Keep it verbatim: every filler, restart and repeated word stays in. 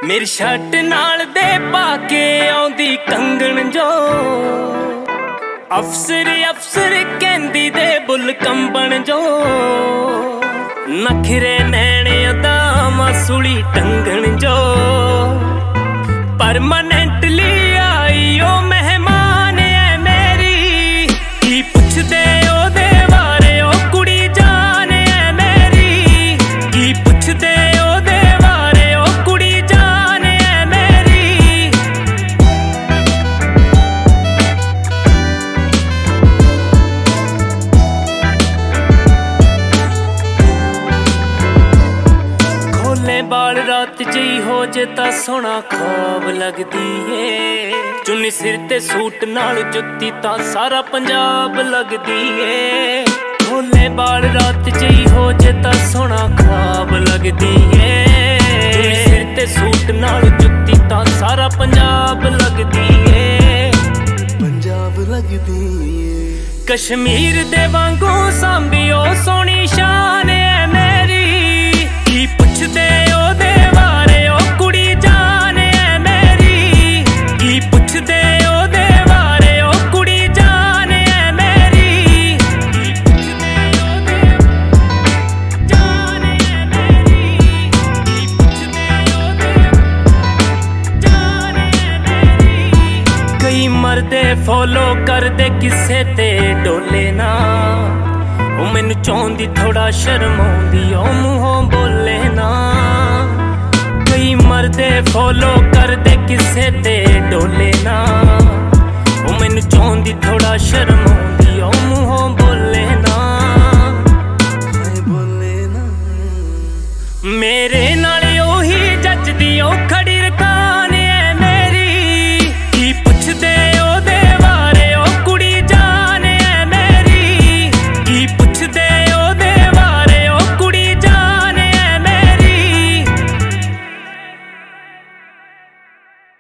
मेरी शर्ट नाल दे पाके आउंदी कंगन जो अफसर अफसर कहंदी दे बुल कंबन जो नखरे नैणे दा मासूली टंगन जो परमानेंटली आई ओ मेहमान है मेरी की पुछदे ओदे बारे ओ कुड़ी जान है मेरी की पुछदे ओदे बारे ओ कुड़ी जान है मेरी खोले बाल रात जी हो जे ता सोना ख्वाब लगदी है चुन्नी सिर ते सूट नाल जुत्ती ता सारा पंजाब लगदी है खोले बाल रात जी हो जे ता सोना ख्वाब लगदी है चुन्नी सिर ते सूट नाल जुत्ती ता सारा पंजाब लगदी है पंजाब लगदी है कश्मीर दे वांगू सांभियो सोनी शान है मेरी की पुछदे ओदे बारे ओ कुड़ी जान है मेरी की पुछदे ओदे बारे ओ कुड़ी जान है मेरी की पुछदे ओदे जान है मेरी की पुछदे ओदे जान है मेरी कई मरदे फॉलो करदे किसे ते डोले ना ओ मैनू चाहुंदी थोड़ा शर्म आउंदी ओ मूंहों बोले ना कई मरदे फॉलो करदे किसे ते डोले ना ओ मैनू चाहुंदी थोड़ा शर्म आउंदी ओ मूंहों बोले ना बोले ना मेरे